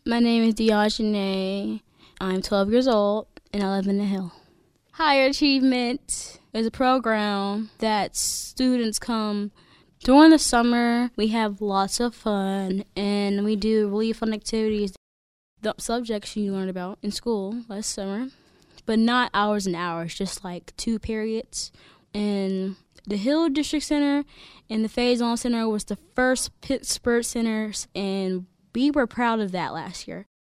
My name is Diogene. I'm 12 years old, and I live in the Hill. Higher Achievement is a program that students come during the summer. We have lots of fun, and we do really fun activities. The subjects you learned about in school last summer, but not hours and hours, just like 2 periods. And the Hill District Center and the Faison Center was the first Pittsburgh centers, and we were proud of that last year.